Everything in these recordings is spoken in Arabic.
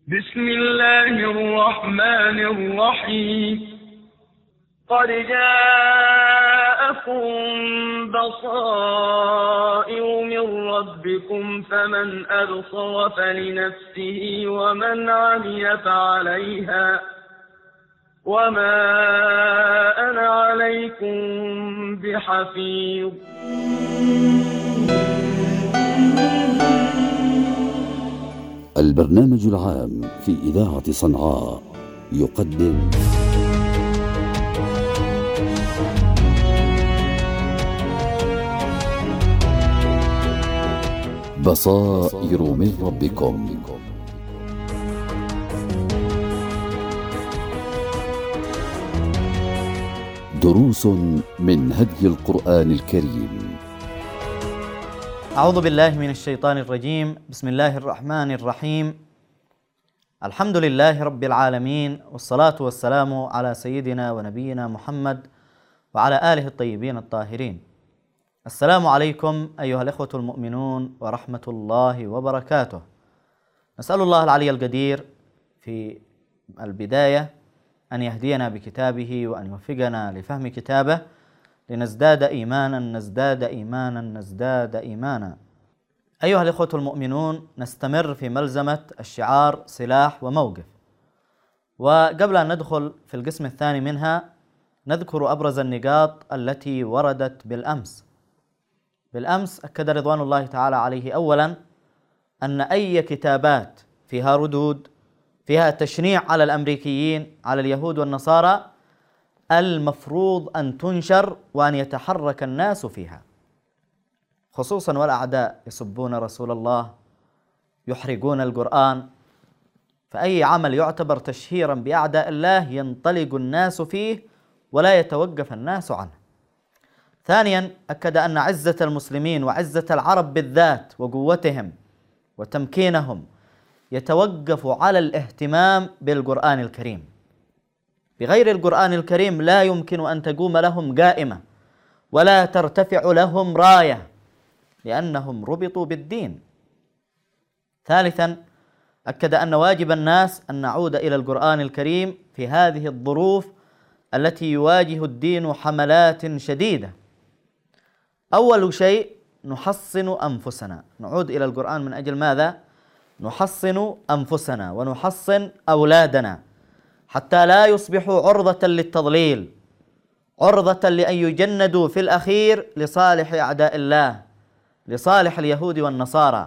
بسم الله الرحمن الرحيم. قد جاءكم بصائر من ربكم فمن أبصر فلنفسه ومن عمي فعليها وما أنا عليكم بحفيظ. البرنامج العام في إذاعة صنعاء يقدم بصائر من ربكم. دروس من هدي القرآن الكريم. أعوذ بالله من الشيطان الرجيم. بسم الله الرحمن الرحيم. الحمد لله رب العالمين، والصلاة والسلام على سيدنا ونبينا محمد وعلى آله الطيبين الطاهرين. السلام عليكم أيها الإخوة المؤمنون ورحمة الله وبركاته. نسأل الله العلي القدير في البداية أن يهدينا بكتابه وأن يوفقنا لفهم كتابه لنزداد إيمانا نزداد إيمانا نزداد إيمانا. أيها الإخوة المؤمنون، نستمر في ملزمة الشعار سلاح وموقف، وقبل أن ندخل في القسم الثاني منها نذكر أبرز النقاط التي وردت بالأمس أكد رضوان الله تعالى عليه أولا أن أي كتابات فيها ردود، فيها تشنيع على الأمريكيين، على اليهود والنصارى، المفروض أن تنشر وأن يتحرك الناس فيها، خصوصا والأعداء يسبون رسول الله، يحرقون القرآن، فأي عمل يعتبر تشهيرا بأعداء الله ينطلق الناس فيه ولا يتوقف الناس عنه. ثانيا أكد أن عزة المسلمين وعزة العرب بالذات وقوتهم وتمكينهم يتوقف على الاهتمام بالقرآن الكريم. بغير القرآن الكريم لا يمكن أن تقوم لهم قائمة ولا ترتفع لهم راية، لأنهم ربطوا بالدين. ثالثا أكد أن واجب الناس أن نعود إلى القرآن الكريم في هذه الظروف التي يواجه الدين حملات شديدة. أول شيء نحصن أنفسنا، نعود إلى القرآن من أجل ماذا؟ نحصن أنفسنا ونحصن أولادنا حتى لا يصبحوا عرضة للتضليل، عرضة لأن يجندوا في الأخير لصالح أعداء الله، لصالح اليهود والنصارى.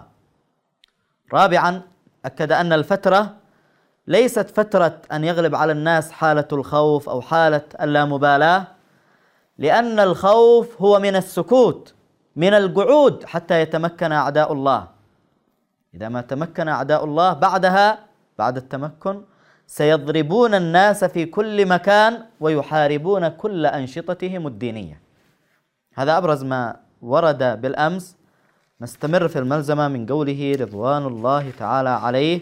رابعا أكد أن الفترة ليست فترة أن يغلب على الناس حالة الخوف أو حالة اللامبالاة، لأن الخوف هو من السكوت، من القعود حتى يتمكن أعداء الله. إذا ما تمكن أعداء الله بعد التمكن سيضربون الناس في كل مكان ويحاربون كل أنشطتهم الدينية. هذا أبرز ما ورد بالأمس. نستمر في الملزمة من قوله رضوان الله تعالى عليه: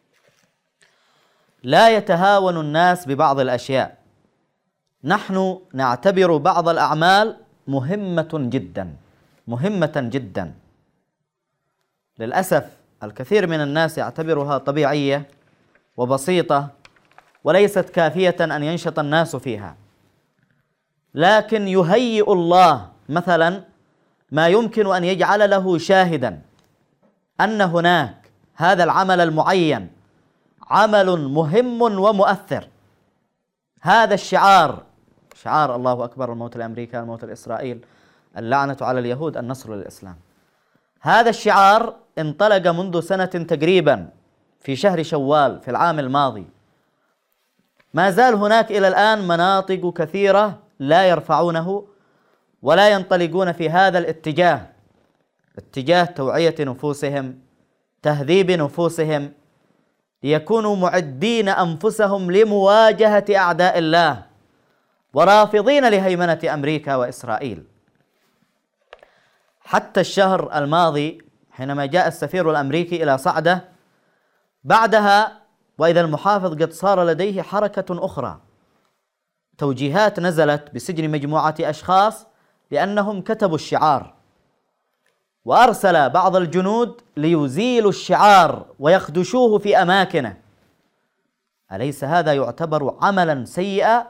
لا يتهاون الناس ببعض الأشياء، نحن نعتبر بعض الأعمال مهمة جدا. للأسف الكثير من الناس يعتبرها طبيعية وبسيطة وليست كافية أن ينشط الناس فيها، لكن يهيئ الله مثلا ما يمكن أن يجعل له شاهدا أن هناك هذا العمل المعين عمل مهم ومؤثر. هذا الشعار، شعار الله أكبر، الموت لأمريكا، الموت لإسرائيل، اللعنة على اليهود، النصر للإسلام. هذا الشعار انطلق منذ سنة تقريبا في شهر شوال في العام الماضي. ما زال هناك إلى الآن مناطق كثيرة لا يرفعونه ولا ينطلقون في هذا الاتجاه، اتجاه توعية نفوسهم، تهذيب نفوسهم، ليكونوا معدين أنفسهم لمواجهة أعداء الله ورافضين لهيمنة أمريكا وإسرائيل. حتى الشهر الماضي حينما جاء السفير الأمريكي إلى صعدة، بعدها وإذا المحافظ قد صار لديه حركة أخرى، توجيهات نزلت بسجن مجموعة أشخاص لأنهم كتبوا الشعار، وأرسل بعض الجنود ليزيلوا الشعار ويخدشوه في أماكنه أليس هذا يعتبر عملا سيئا؟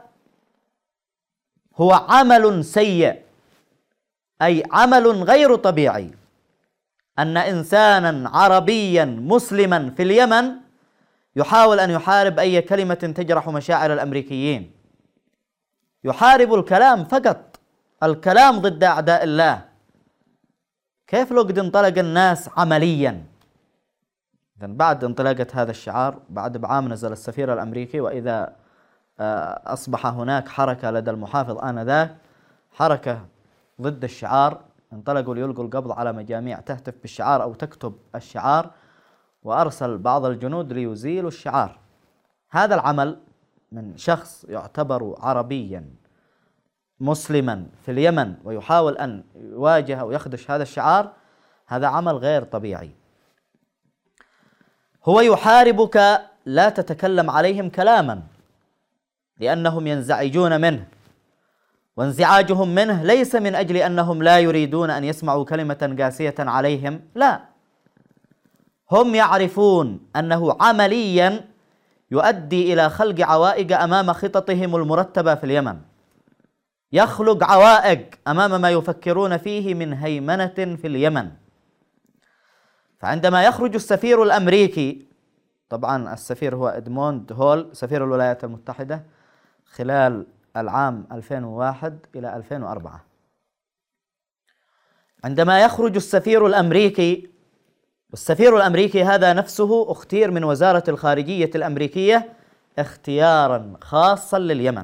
هو عمل سيء، أي عمل غير طبيعي، أن إنسانا عربيا مسلما في اليمن يحاول أن يحارب أي كلمة تجرح مشاعر الأمريكيين، يحارب الكلام فقط، الكلام ضد أعداء الله. كيف لو قد انطلق الناس عمليا؟ إذن بعد انطلاقة هذا الشعار، بعد بعام نزل السفير الأمريكي، وإذا أصبح هناك حركة لدى المحافظ آنذاك، حركة ضد الشعار، انطلقوا ليلقوا القبض على مجاميع تهتف بالشعار أو تكتب الشعار، وأرسل بعض الجنود ليزيلوا الشعار. هذا العمل من شخص يعتبر عربيا مسلما في اليمن ويحاول أن يواجه أو يخدش هذا الشعار، هذا عمل غير طبيعي. هو يحاربك، لا تتكلم عليهم كلاما لأنهم ينزعجون منه، وانزعاجهم منه ليس من أجل أنهم لا يريدون أن يسمعوا كلمة قاسية عليهم، لا، هم يعرفون أنه عمليا يؤدي إلى خلق عوائق أمام خططهم المرتبة في اليمن، يخلق عوائق أمام ما يفكرون فيه من هيمنة في اليمن. فعندما يخرج السفير الأمريكي، طبعا السفير هو إدموند هول سفير الولايات المتحدة خلال العام 2001 إلى 2004، عندما يخرج السفير الأمريكي، والسفير الأمريكي هذا نفسه اختير من وزارة الخارجية الأمريكية اختيارا خاصا لليمن،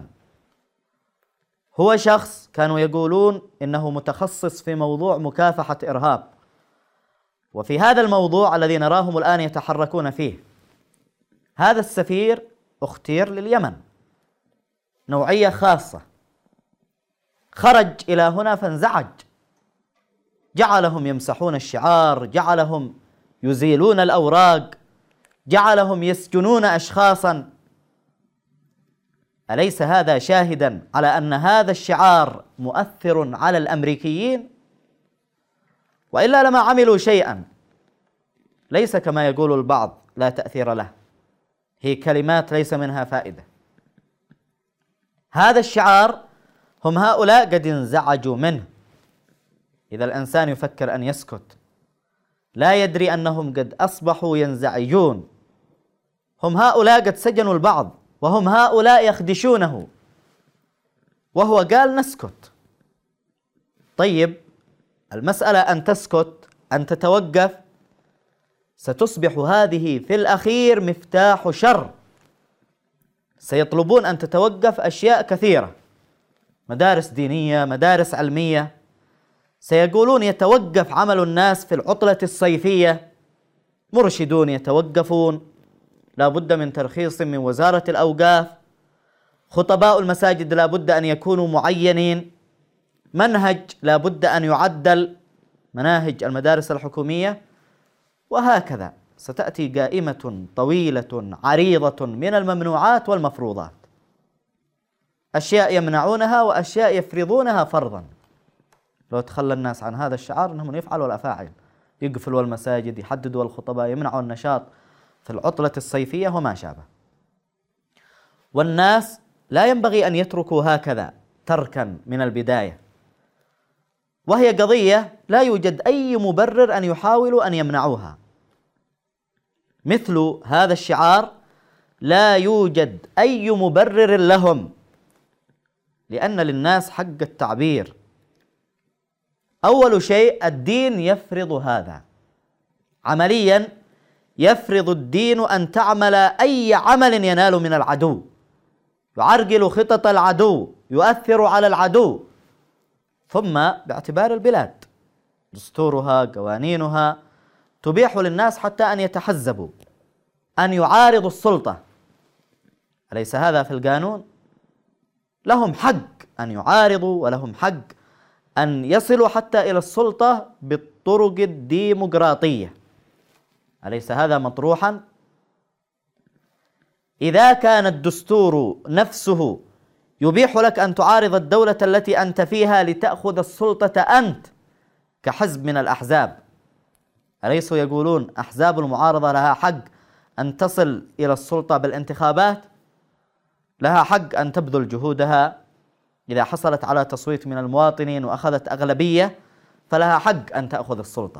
هو شخص كانوا يقولون إنه متخصص في موضوع مكافحة إرهاب، وفي هذا الموضوع الذي نراهم الآن يتحركون فيه، هذا السفير اختير لليمن، نوعية خاصة، خرج إلى هنا فانزعج، جعلهم يمسحون الشعار، جعلهم يزيلون الأوراق، جعلهم يسجنون أشخاصا. أليس هذا شاهدا على أن هذا الشعار مؤثر على الأمريكيين؟ وإلا لما عملوا شيئا، ليس كما يقول البعض لا تأثير له، هي كلمات ليس منها فائدة. هذا الشعار هم هؤلاء قد انزعجوا منه. إذا الإنسان يفكر أن يسكت لا يدري أنهم قد أصبحوا ينزعجون، هم هؤلاء قد سجنوا البعض، وهم هؤلاء يخدشونه، وهو قال نسكت. طيب المسألة أن تسكت، أن تتوقف، ستصبح هذه في الأخير مفتاح شر. سيطلبون أن تتوقف أشياء كثيرة، مدارس دينية، مدارس علمية، سيقولون يتوقف عمل الناس في العطلة الصيفية، مرشدون يتوقفون، لا بد من ترخيص من وزارة الأوقاف، خطباء المساجد لا بد أن يكونوا معينين، منهج لا بد أن يعدل، مناهج المدارس الحكومية، وهكذا ستأتي قائمة طويلة عريضة من الممنوعات والمفروضات، أشياء يمنعونها وأشياء يفرضونها فرضا. لو تخلى الناس عن هذا الشعار أنهم يفعلوا الأفاعل، يقفلوا المساجد، يحددوا الخطباء، يمنعوا النشاط في العطلة الصيفية وما شابه. والناس لا ينبغي أن يتركوا هكذا تركا من البداية، وهي قضية لا يوجد أي مبرر أن يحاولوا أن يمنعوها. مثل هذا الشعار لا يوجد أي مبرر لهم، لأن للناس حق التعبير. أول شيء الدين يفرض هذا، عمليا يفرض الدين أن تعمل أي عمل ينال من العدو، يعرقل خطط العدو، يؤثر على العدو. ثم باعتبار البلاد دستورها، قوانينها تبيح للناس حتى أن يتحزبوا، أن يعارضوا السلطة، أليس هذا في القانون؟ لهم حق أن يعارضوا، ولهم حق أن يصلوا حتى إلى السلطة بالطرق الديمقراطية، أليس هذا مطروحا؟ إذا كان الدستور نفسه يبيح لك أن تعارض الدولة التي أنت فيها لتأخذ السلطة أنت كحزب من الأحزاب، أليسوا يقولون أحزاب المعارضة لها حق أن تصل إلى السلطة بالانتخابات لها حق أن تبذل جهودها. إذا حصلت على تصويت من المواطنين وأخذت أغلبية فلها حق أن تأخذ السلطة.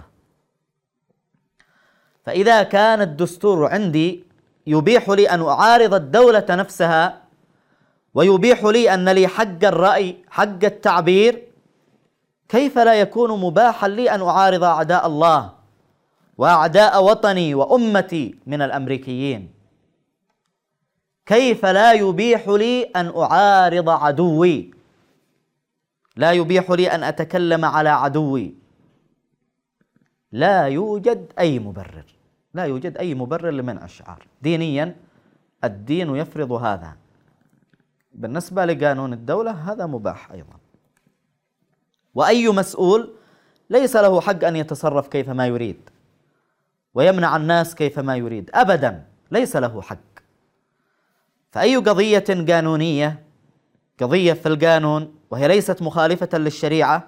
فإذا كان الدستور عندي يبيح لي أن أعارض الدولة نفسها ويبيح لي أن لي حق الرأي حق التعبير، كيف لا يكون مباحا لي أن أعارض أعداء الله وأعداء وطني وأمتي من الأمريكيين؟ كيف لا يبيح لي أن أعارض عدوي؟ لا يبيح لي أن أتكلم على عدوي. لا يوجد أي مبرر، لا يوجد أي مبرر لمنع الشعار. دينيا الدين يفرض هذا. بالنسبة لقانون الدولة هذا مباح أيضا، وأي مسؤول ليس له حق أن يتصرف كيفما يريد ويمنع الناس كيفما يريد أبدا، ليس له حق. فأي قضية قانونية، قضية في القانون وهي ليست مخالفة للشريعة،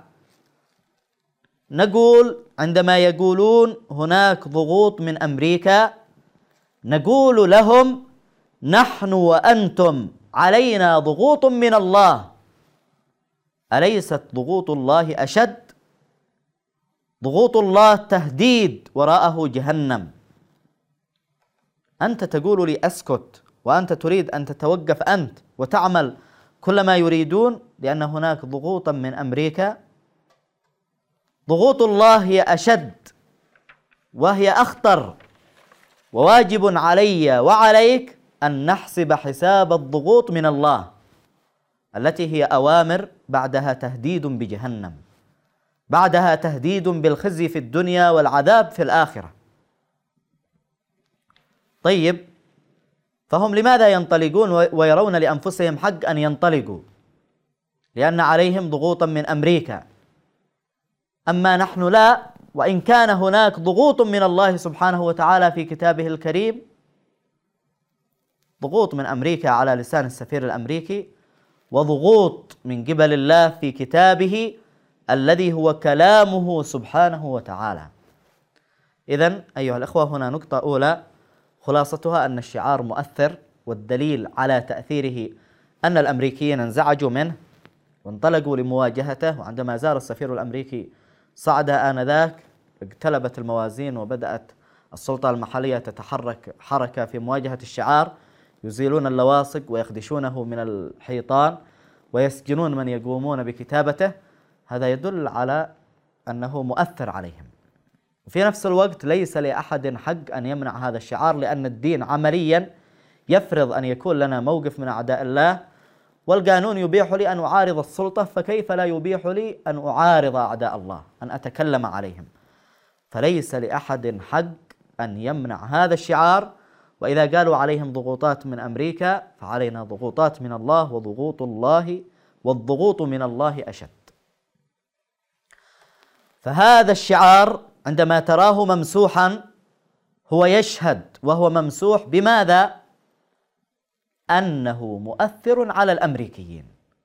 نقول عندما يقولون هناك ضغوط من أمريكا نقول لهم نحن وأنتم علينا ضغوط من الله. أليست ضغوط الله أشد؟ ضغوط الله تهديد وراءه جهنم. أنت تقول لي أسكت وأنت تريد أن تتوقف أنت وتعمل كل ما يريدون لأن هناك ضغوطا من أمريكا. ضغوط الله هي أشد وهي أخطر، وواجب علي وعليك أن نحسب حساب الضغوط من الله التي هي أوامر بعدها تهديد بجهنم، بعدها تهديد بالخزي في الدنيا والعذاب في الآخرة. طيب، فهم لماذا ينطلقون ويرون لأنفسهم حق أن ينطلقوا؟ لأن عليهم ضغوطا من أمريكا، أما نحن لا. وإن كان هناك ضغوط من الله سبحانه وتعالى في كتابه الكريم، ضغوط من أمريكا على لسان السفير الأمريكي، وضغوط من قبل الله في كتابه الذي هو كلامه سبحانه وتعالى. إذن أيها الأخوة، هنا نقطة أولى خلاصتها أن الشعار مؤثر، والدليل على تأثيره أن الأمريكيين انزعجوا منه وانطلقوا لمواجهته. وعندما زار السفير الأمريكي صعد آنذاك اقتلبت الموازين وبدأت السلطة المحلية تتحرك حركة في مواجهة الشعار، يزيلون اللواصق ويخدشونه من الحيطان ويسجنون من يقومون بكتابته. هذا يدل على أنه مؤثر عليهم. وفي نفس الوقت ليس لأحد حق أن يمنع هذا الشعار، لأن الدين عمليا يفرض أن يكون لنا موقف من أعداء الله، والقانون يبيح لي أن أعارض السلطة، فكيف لا يبيح لي أن أعارض أعداء الله، أن أتكلم عليهم؟ فليس لأحد حق أن يمنع هذا الشعار. وإذا قالوا عليهم ضغوطات من أمريكا فعلينا ضغوطات من الله، وضغوط الله والضغوط من الله أشد. فهذا الشعار عندما تراه ممسوحا هو يشهد وهو ممسوح بماذا؟ أنه مؤثر على الأمريكيين.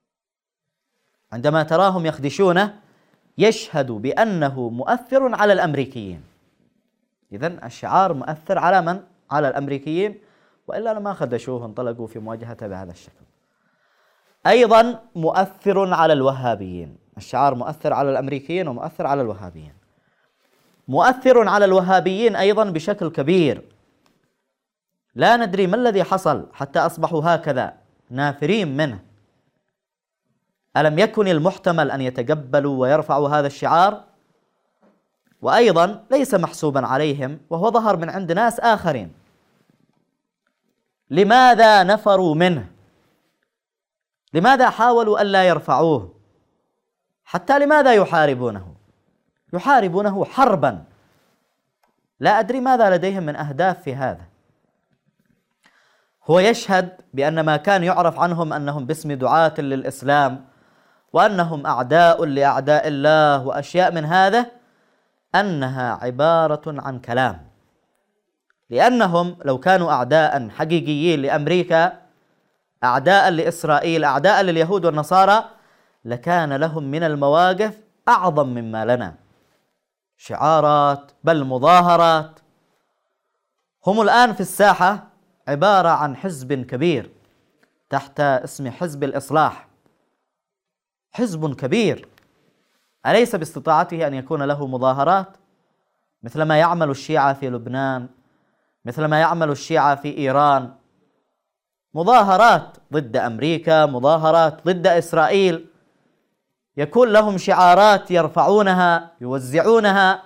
عندما تراهم يخدشونه يشهد بأنه مؤثر على الأمريكيين. إذن الشعار مؤثر على من؟ على الأمريكيين، وإلا لما خدشوه انطلقوا في مواجهته بهذا الشكل. أيضا مؤثر على الوهابيين. الشعار مؤثر على الأمريكيين ومؤثر على الوهابيين. مؤثر على الوهابيين أيضا بشكل كبير. لا ندري ما الذي حصل حتى أصبحوا هكذا نافرين منه. ألم يكن المحتمل أن يتقبلوا ويرفعوا هذا الشعار؟ وأيضا ليس محسوبا عليهم، وهو ظهر من عند ناس آخرين. لماذا نفروا منه؟ لماذا حاولوا ألا يرفعوه؟ حتى لماذا يحاربونه؟ يحاربونه حربا. لا أدري ماذا لديهم من أهداف في هذا. هو يشهد بأن ما كان يعرف عنهم أنهم باسم دعاة للإسلام وأنهم أعداء لأعداء الله وأشياء من هذا، أنها عبارة عن كلام. لأنهم لو كانوا أعداء حقيقيين لأمريكا، أعداء لإسرائيل، أعداء لليهود والنصارى، لكان لهم من المواقف أعظم مما لنا، شعارات بل مظاهرات. هم الآن في الساحة عبارة عن حزب كبير تحت اسم حزب الإصلاح، حزب كبير أليس باستطاعته أن يكون له مظاهرات مثل ما يعمل الشيعة في لبنان، مثل ما يعمل الشيعة في إيران، مظاهرات ضد أمريكا، مظاهرات ضد إسرائيل، يكون لهم شعارات يرفعونها يوزعونها،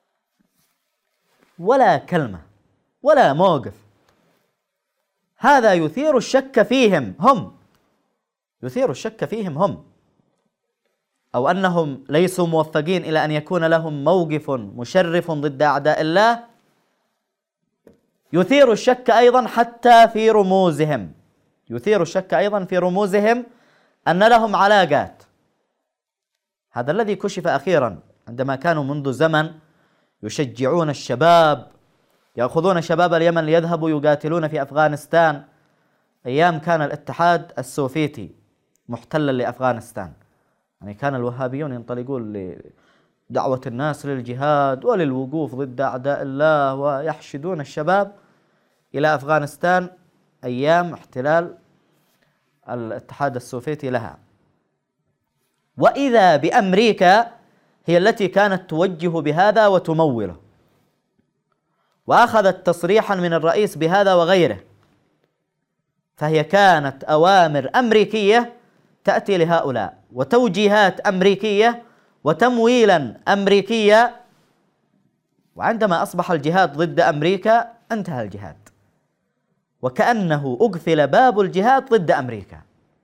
ولا كلمة ولا موقف. هذا يثير الشك فيهم هم، يثير الشك فيهم هم، أو أنهم ليسوا موفقين إلى أن يكون لهم موقف مشرف ضد أعداء الله. يثير الشك أيضا حتى في رموزهم، يثير الشك أيضا في رموزهم أن لهم علاقات. هذا الذي كشف أخيرا عندما كانوا منذ زمن يشجعون الشباب، يأخذون شباب اليمن ليذهبوا يقاتلون في أفغانستان، أيام كان الاتحاد السوفيتي محتلا لأفغانستان. يعني كان الوهابيون ينطلقون لدعوة الناس للجهاد وللوقوف ضد أعداء الله، ويحشدون الشباب إلى أفغانستان أيام احتلال الاتحاد السوفيتي لها. وإذا بأمريكا هي التي كانت توجه بهذا وتموله، وأخذت تصريحا من الرئيس بهذا وغيره، فهي كانت أوامر أمريكية تأتي لهؤلاء، وتوجيهات أمريكية، وتمويلا أمريكية. وعندما أصبح الجهاد ضد أمريكا انتهى الجهاد، وكأنه أقفل باب الجهاد ضد أمريكا.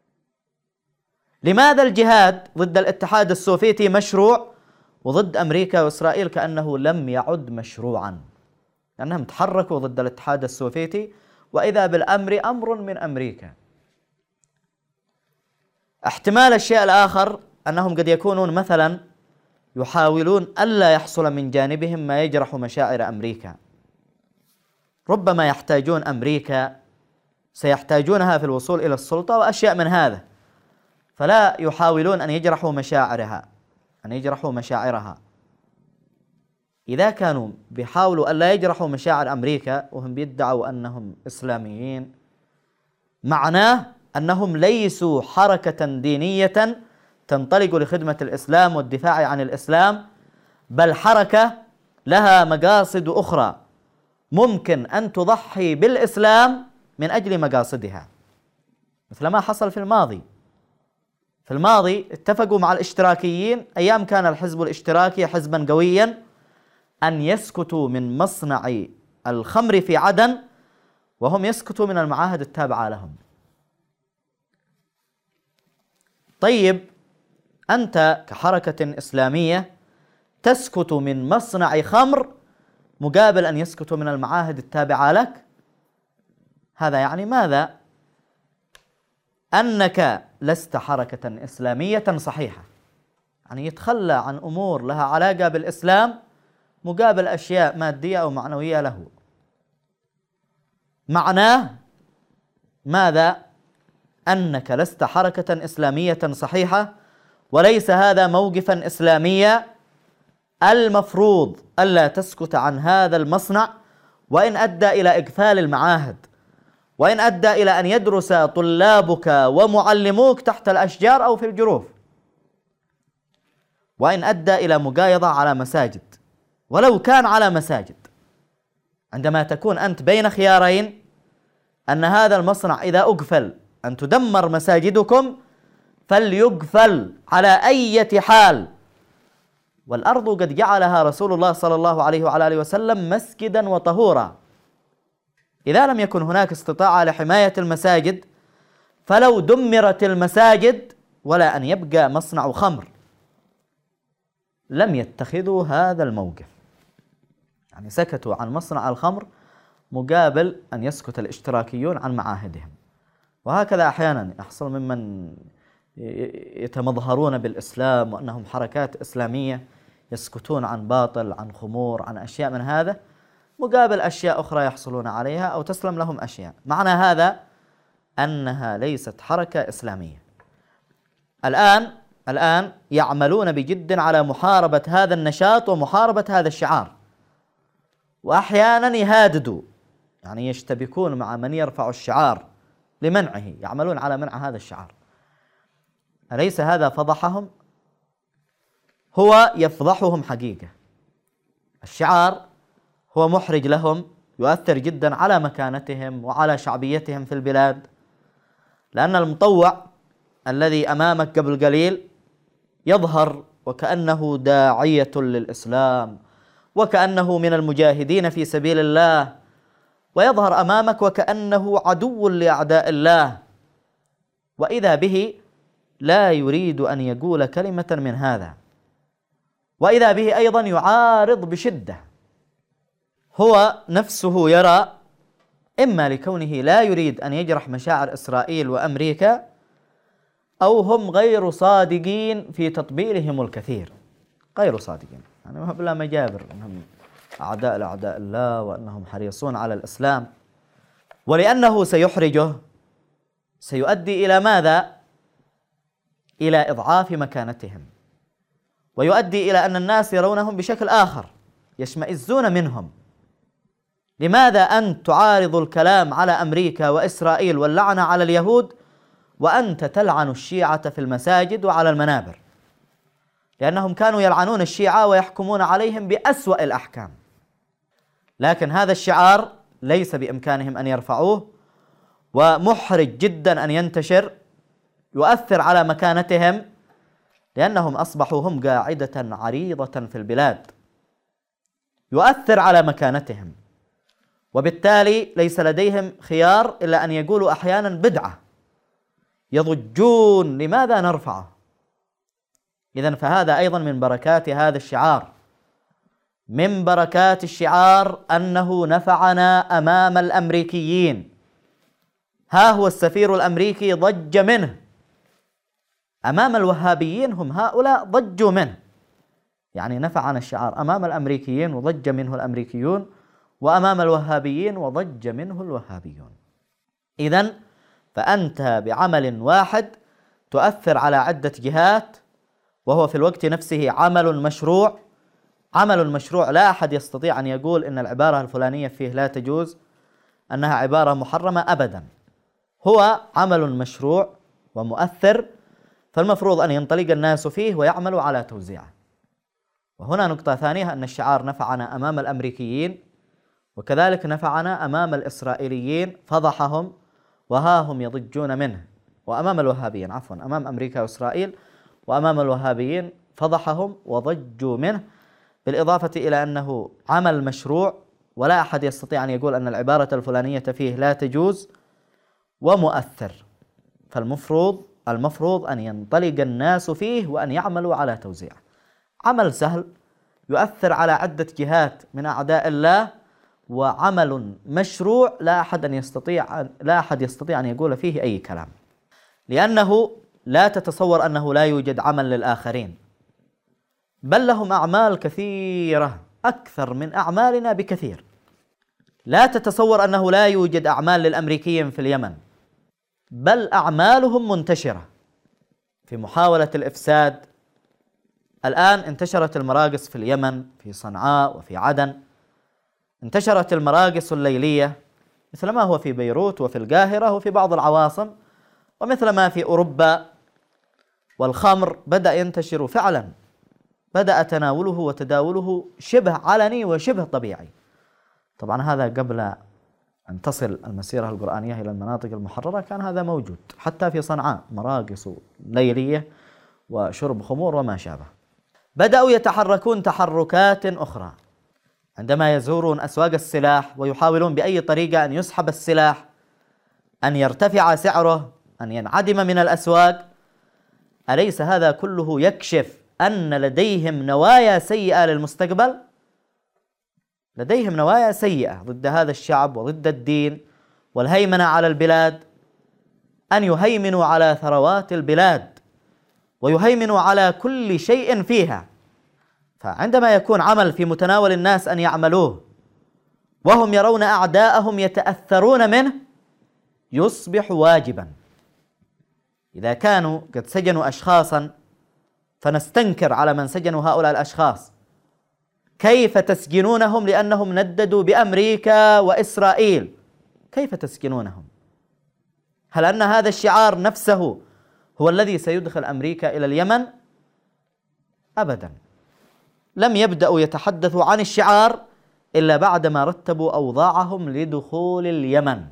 لماذا الجهاد ضد الاتحاد السوفيتي مشروع وضد أمريكا وإسرائيل كأنه لم يعد مشروعا؟ لأنهم تحركوا ضد الاتحاد السوفيتي، وإذا بالأمر أمر من أمريكا. احتمال الشيء الآخر أنهم قد يكونون مثلا يحاولون ألا يحصل من جانبهم ما يجرح مشاعر أمريكا. ربما يحتاجون أمريكا، سيحتاجونها في الوصول إلى السلطة وأشياء من هذا، فلا يحاولون أن يجرحوا مشاعرها، أن يجرحوا مشاعرها. إذا كانوا بيحاولوا ألا يجرحوا مشاعر أمريكا وهم بيدعوا أنهم إسلاميين، معناه أنهم ليسوا حركة دينية تنطلق لخدمة الإسلام والدفاع عن الإسلام، بل حركة لها مقاصد أخرى ممكن أن تضحي بالإسلام من أجل مقاصدها، مثل ما حصل في الماضي. في الماضي اتفقوا مع الاشتراكيين أيام كان الحزب الاشتراكي حزبا قويا أن يسكتوا من مصنع الخمر في عدن، وهم يسكتوا من المعاهد التابعة لهم. طيب أنت كحركة إسلامية تسكت من مصنع خمر مقابل أن يسكتوا من المعاهد التابعة لك؟ هذا يعني ماذا؟ أنك لست حركة إسلامية صحيحة، يعني يتخلى عن أمور لها علاقة بالإسلام مقابل أشياء مادية أو معنوية له. معناه ماذا؟ أنك لست حركة إسلامية صحيحة، وليس هذا موقفا إسلاميا. المفروض ألا تسكت عن هذا المصنع، وإن أدى إلى إقفال المعاهد، وإن أدى إلى أن يدرس طلابك ومعلموك تحت الأشجار أو في الجروف، وإن أدى إلى مقايضة على مساجد، ولو كان على مساجد. عندما تكون أنت بين خيارين، أن هذا المصنع إذا أقفل أن تدمر مساجدكم فليقفل على أي حال. والأرض قد جعلها رسول الله صلى الله عليه وعلى آله وسلم مسجدا وطهورا. إذا لم يكن هناك استطاعة لحماية المساجد فلو دمرت المساجد ولا أن يبقى مصنع خمر. لم يتخذوا هذا الموقف، يعني سكتوا عن مصنع الخمر مقابل أن يسكت الاشتراكيون عن معاهدهم. وهكذا أحيانا يحصل ممن يتمظهرون بالإسلام وأنهم حركات إسلامية، يسكتون عن باطل، عن خمور، عن أشياء من هذا مقابل أشياء أخرى يحصلون عليها أو تسلم لهم أشياء. معنى هذا أنها ليست حركة إسلامية. الآن يعملون بجد على محاربة هذا النشاط ومحاربة هذا الشعار، وأحيانا يهاددوا يعني يشتبكون مع من يرفع الشعار لمنعه، يعملون على منع هذا الشعار. أليس هذا فضحهم؟ هو يفضحهم حقيقة. الشعار هو محرج لهم، يؤثر جدا على مكانتهم وعلى شعبيتهم في البلاد، لأن المطوع الذي أمامك قبل قليل يظهر وكأنه داعية للإسلام وكأنه من المجاهدين في سبيل الله، ويظهر أمامك وكأنه عدو لأعداء الله، وإذا به لا يريد أن يقول كلمة من هذا، وإذا به أيضا يعارض بشدة. هو نفسه يرى إما لكونه لا يريد أن يجرح مشاعر إسرائيل وأمريكا، أو هم غير صادقين في تطبيلهم الكثير، غير صادقين، يعني ما بلا مجابر أنهم أعداء لأعداء الله وأنهم حريصون على الإسلام. ولأنه سيحرجه سيؤدي إلى ماذا؟ إلى إضعاف مكانتهم، ويؤدي إلى أن الناس يرونهم بشكل آخر، يشمئزون منهم. لماذا أنت تعارض الكلام على أمريكا وإسرائيل واللعنة على اليهود وأنت تلعن الشيعة في المساجد وعلى المنابر؟ لأنهم كانوا يلعنون الشيعة ويحكمون عليهم بأسوأ الأحكام، لكن هذا الشعار ليس بإمكانهم أن يرفعوه، ومحرج جدا أن ينتشر، يؤثر على مكانتهم، لأنهم أصبحوا هم قاعدة عريضة في البلاد، يؤثر على مكانتهم، وبالتالي ليس لديهم خيار إلا أن يقولوا أحيانا بدعة، يضجون لماذا نرفعه؟ إذن فهذا أيضا من بركات هذا الشعار، من بركات الشعار أنه نفعنا أمام الأمريكيين. ها هو السفير الأمريكي ضج منه، أمام الوهابيين هم هؤلاء ضجوا منه، يعني نفعنا الشعار أمام الأمريكيين وضج منه الأمريكيون، وأمام الوهابيين وضج منه الوهابيون. إذن فأنت بعمل واحد تؤثر على عدة جهات، وهو في الوقت نفسه عمل مشروع. عمل مشروع لا أحد يستطيع أن يقول إن العبارة الفلانية فيه لا تجوز، أنها عبارة محرمة أبدا. هو عمل مشروع ومؤثر، فالمفروض أن ينطلق الناس فيه ويعملوا على توزيعه. وهنا نقطة ثانية، أن الشعار نفعنا أمام الأمريكيين، وكذلك نفعنا أمام الإسرائيليين، فضحهم وها هم يضجون منه، وأمام الوهابيين عفوا، أمام أمريكا وإسرائيل وأمام الوهابيين فضحهم وضجوا منه، بالإضافة إلى أنه عمل مشروع ولا أحد يستطيع أن يقول أن العبارة الفلانية فيه لا تجوز، ومؤثر. فالمفروض أن ينطلق الناس فيه وأن يعملوا على توزيعه. عمل سهل يؤثر على عدة جهات من أعداء الله، وعمل مشروع لا أحد يستطيع أن يقول فيه أي كلام، لأنه لا تتصور أنه لا يوجد عمل للآخرين، بل لهم أعمال كثيرة أكثر من أعمالنا بكثير. لا تتصور أنه لا يوجد أعمال للأمريكيين في اليمن، بل أعمالهم منتشرة في محاولة الإفساد. الآن انتشرت المراقص في اليمن، في صنعاء وفي عدن، انتشرت المراقص الليلية مثل ما هو في بيروت وفي القاهرة وفي بعض العواصم، ومثل ما في أوروبا. والخمر بدأ ينتشر فعلا، بدأ تناوله وتداوله شبه علني وشبه طبيعي. طبعا هذا قبل أن تصل المسيرة القرآنية إلى المناطق المحررة كان هذا موجود، حتى في صنعاء مراقص ليلية وشرب خمور وما شابه. بدأوا يتحركون تحركات أخرى، عندما يزورون أسواق السلاح ويحاولون بأي طريقة أن يسحب السلاح، أن يرتفع سعره، أن ينعدم من الأسواق. أليس هذا كله يكشف أن لديهم نوايا سيئة للمستقبل؟ لديهم نوايا سيئة ضد هذا الشعب وضد الدين والهيمنة على البلاد، أن يهيمنوا على ثروات البلاد ويهيمنوا على كل شيء فيها. فعندما يكون عمل في متناول الناس أن يعملوه وهم يرون أعداءهم يتأثرون منه، يصبح واجبا. إذا كانوا قد سجنوا أشخاصا فنستنكر على من سجنوا هؤلاء الأشخاص، كيف تسجنونهم لأنهم نددوا بأمريكا وإسرائيل؟ كيف تسجنونهم؟ هل أن هذا الشعار نفسه هو الذي سيدخل أمريكا إلى اليمن؟ أبدا. لم يبدأوا يتحدثوا عن الشعار إلا بعدما رتبوا أوضاعهم لدخول اليمن.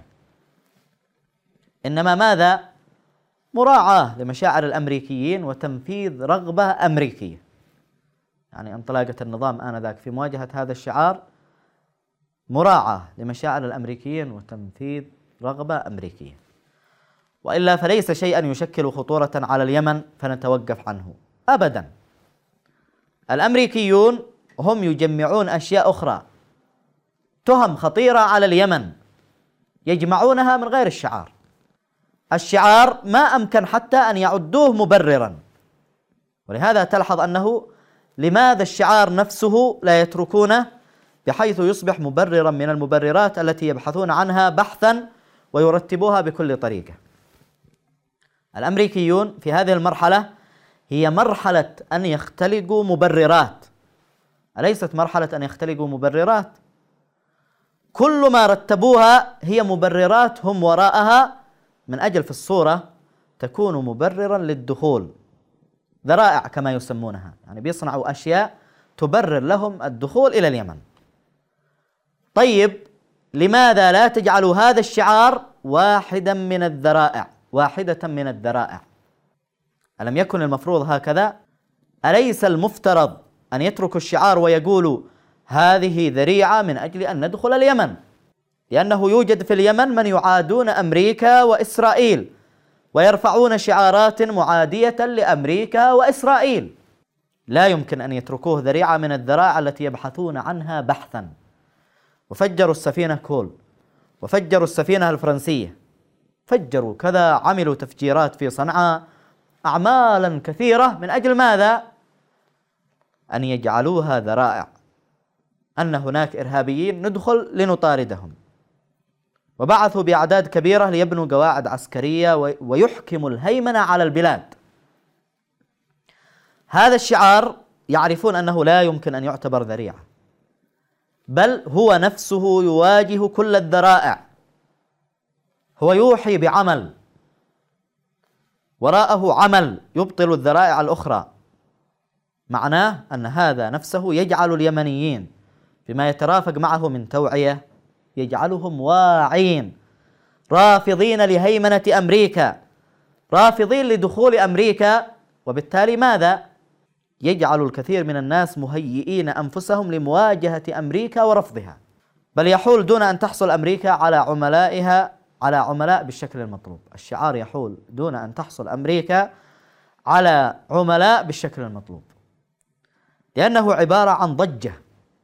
إنما ماذا؟ مراعاة لمشاعر الأمريكيين وتنفيذ رغبة أمريكية. يعني انطلاقة النظام آنذاك في مواجهة هذا الشعار مراعاة لمشاعر الأمريكيين وتنفيذ رغبة أمريكية، وإلا فليس شيئا يشكل خطورة على اليمن فنتوقف عنه أبدا. الأمريكيون هم يجمعون أشياء أخرى، تهم خطيرة على اليمن يجمعونها من غير الشعار. الشعار ما أمكن حتى أن يعدوه مبررا، ولهذا تلحظ أنه لماذا الشعار نفسه لا يتركونه بحيث يصبح مبررا من المبررات التي يبحثون عنها بحثا ويرتبوها بكل طريقة. الأمريكيون في هذه المرحلة هي مرحلة أن يختلقوا مبررات، أليست مرحلة أن يختلقوا مبررات. كل ما رتبوها هي مبررات هم وراءها من أجل في الصورة تكون مبررا للدخول، ذرائع كما يسمونها، يعني بيصنعوا أشياء تبرر لهم الدخول إلى اليمن. طيب لماذا لا تجعلوا هذا الشعار واحدة من الذرائع؟ ألم يكن المفروض هكذا؟ أليس المفترض أن يتركوا الشعار ويقولوا هذه ذريعة من أجل أن ندخل اليمن، لأنه يوجد في اليمن من يعادون أمريكا وإسرائيل ويرفعون شعارات معادية لأمريكا وإسرائيل. لا يمكن أن يتركوه ذريعة من الذرائع التي يبحثون عنها بحثا. وفجروا السفينة كول، وفجروا السفينة الفرنسية، فجروا كذا، عملوا تفجيرات في صنعاء، أعمالا كثيرة من أجل ماذا؟ أن يجعلوها ذرائع، أن هناك إرهابيين ندخل لنطاردهم. وبعثوا بأعداد كبيرة ليبنوا قواعد عسكرية ويحكموا الهيمنة على البلاد. هذا الشعار يعرفون أنه لا يمكن أن يعتبر ذريعة، بل هو نفسه يواجه كل الذرائع. هو يوحي بعمل وراءه عمل يبطل الذرائع الأخرى. معناه أن هذا نفسه يجعل اليمنيين بما يترافق معه من توعية يجعلهم واعين رافضين لهيمنة أمريكا، رافضين لدخول أمريكا، وبالتالي ماذا؟ يجعل الكثير من الناس مهيئين أنفسهم لمواجهة أمريكا ورفضها، بل يحول دون أن تحصل أمريكا على عملائها على عملاء بالشكل المطلوب. الشعار يحول دون أن تحصل أمريكا على عملاء بالشكل المطلوب، لأنه عبارة عن ضجة.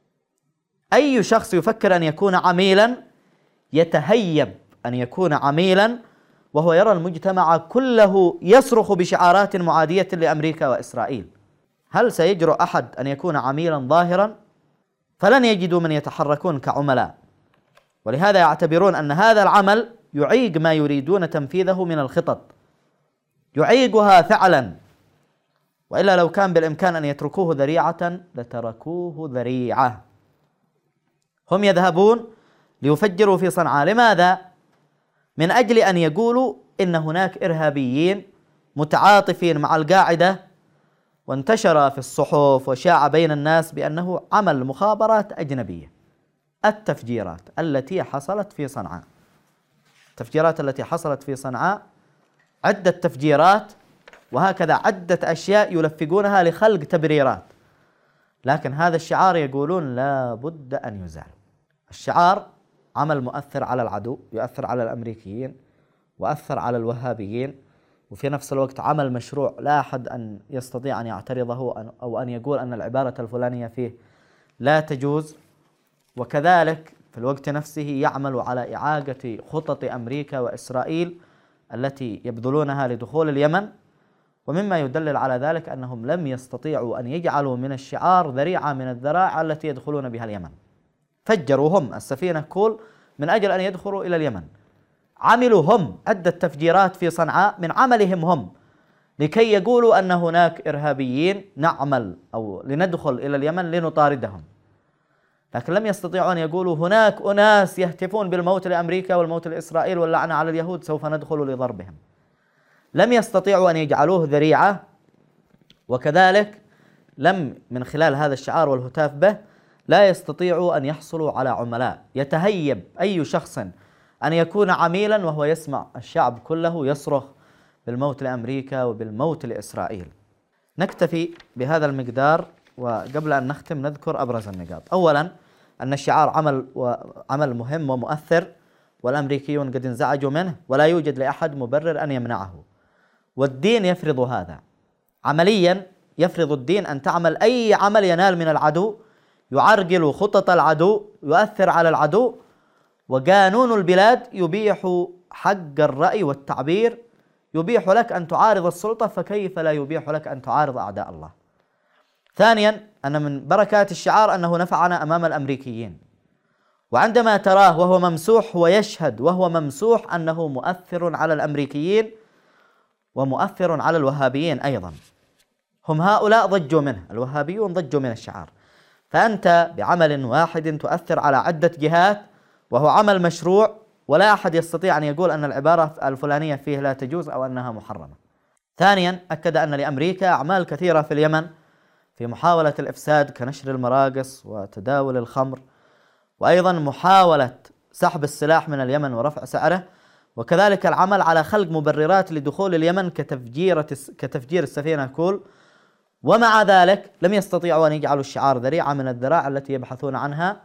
أي شخص يفكر أن يكون عميلا يتهيب أن يكون عميلا وهو يرى المجتمع كله يصرخ بشعارات معادية لأمريكا وإسرائيل. هل سيجرؤ أحد أن يكون عميلا ظاهرا؟ فلن يجدوا من يتحركون كعملاء، ولهذا يعتبرون أن هذا العمل يعيق ما يريدون تنفيذه من الخطط، يعيقها فعلا، وإلا لو كان بالإمكان أن يتركوه ذريعة لتركوه ذريعة. هم يذهبون ليفجروا في صنعاء، لماذا؟ من أجل أن يقولوا إن هناك إرهابيين متعاطفين مع القاعدة، وانتشر في الصحف وشاع بين الناس بأنه عمل مخابرات أجنبية. التفجيرات التي حصلت في صنعاء، التفجيرات التي حصلت في صنعاء عدة تفجيرات، وهكذا عدة أشياء يلفقونها لخلق تبريرات، لكن هذا الشعار يقولون لا بد أن يزال. الشعار عمل مؤثر على العدو، يؤثر على الأمريكيين وأثر على الوهابيين، وفي نفس الوقت عمل مشروع لا أحد أن يستطيع أن يعترضه أو أن يقول أن العبارة الفلانية فيه لا تجوز. وكذلك في الوقت نفسه يعمل على إعاقة خطط أمريكا وإسرائيل التي يبذلونها لدخول اليمن. ومما يدلل على ذلك أنهم لم يستطيعوا أن يجعلوا من الشعار ذريعة من الذرائع التي يدخلون بها اليمن. فجروا هم السفينة كول من أجل أن يدخلوا إلى اليمن، عملوا هم عدة تفجيرات في صنعاء من عملهم هم لكي يقولوا أن هناك إرهابيين نعمل أو لندخل إلى اليمن لنطاردهم. لكن لم يستطيعوا أن يقولوا هناك أناس يهتفون بالموت لأمريكا والموت لإسرائيل واللعنة على اليهود سوف ندخل لضربهم. لم يستطيعوا أن يجعلوه ذريعة، وكذلك لم من خلال هذا الشعار والهتاف به لا يستطيعوا أن يحصلوا على عملاء. يتهيب أي شخص أن يكون عميلا وهو يسمع الشعب كله يصرخ بالموت لأمريكا وبالموت لإسرائيل. نكتفي بهذا المقدار، وقبل أن نختم نذكر أبرز النقاط. أولا أن الشعار عمل مهم ومؤثر، والأمريكيون قد انزعجوا منه ولا يوجد لأحد مبرر أن يمنعه، والدين يفرض هذا. عمليا يفرض الدين أن تعمل أي عمل ينال من العدو، يعرقل خطط العدو، يؤثر على العدو، وقانون البلاد يبيح حق الرأي والتعبير، يبيح لك أن تعارض السلطة، فكيف لا يبيح لك أن تعارض أعداء الله. ثانيا أن من بركات الشعار أنه نفعنا أمام الأمريكيين، وعندما تراه وهو ممسوح ويشهد وهو ممسوح أنه مؤثر على الأمريكيين ومؤثر على الوهابيين أيضا، هم هؤلاء ضجوا منه، الوهابيون ضجوا من الشعار، فأنت بعمل واحد تؤثر على عدة جهات وهو عمل مشروع، ولا أحد يستطيع أن يقول أن العبارة الفلانية فيه لا تجوز أو أنها محرمة. ثانيا أكد أن لأمريكا أعمال كثيرة في اليمن في محاولة الإفساد كنشر المراقص وتداول الخمر، وأيضا محاولة سحب السلاح من اليمن ورفع سعره، وكذلك العمل على خلق مبررات لدخول اليمن كتفجير السفينة كول. ومع ذلك لم يستطيعوا أن يجعلوا الشعار ذريعة من الذراع التي يبحثون عنها،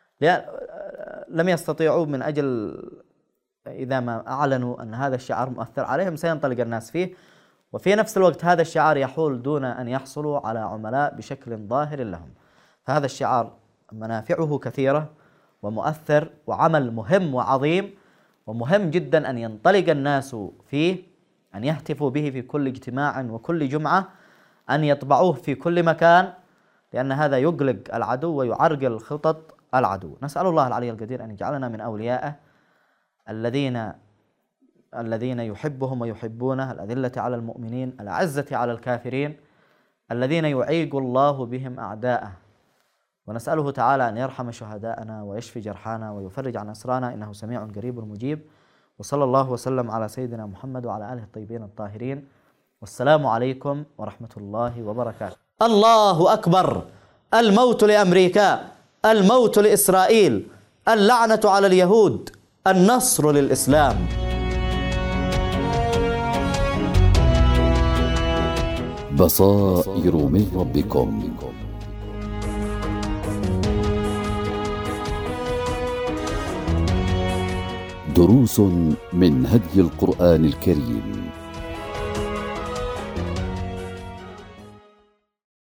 لم يستطيعوا من أجل إذا ما أعلنوا أن هذا الشعار مؤثر عليهم سينطلق الناس فيه، وفي نفس الوقت هذا الشعار يحول دون أن يحصلوا على عملاء بشكل ظاهر لهم. فهذا الشعار منافعه كثيرة ومؤثر وعمل مهم وعظيم، ومهم جدا أن ينطلق الناس فيه، أن يهتفوا به في كل اجتماع وكل جمعة، أن يطبعوه في كل مكان، لأن هذا يقلق العدو ويعرقل خطط العدو. نسأل الله العلي القدير أن يجعلنا من أوليائه الذين يحبهم ويحبونه، الأذلة على المؤمنين الأعزة على الكافرين، الذين يعيق الله بهم أعداءه. ونسأله تعالى أن يرحم شهداءنا ويشفي جرحانا ويفرج عن أسرانا، إنه سميع قريب مجيب. وصلى الله وسلم على سيدنا محمد وعلى آله الطيبين الطاهرين، والسلام عليكم ورحمة الله وبركاته. الله أكبر. الموت لأمريكا، الموت لإسرائيل، اللعنة على اليهود، النصر للإسلام. بصائر من ربكم. دروس من هدي القرآن الكريم.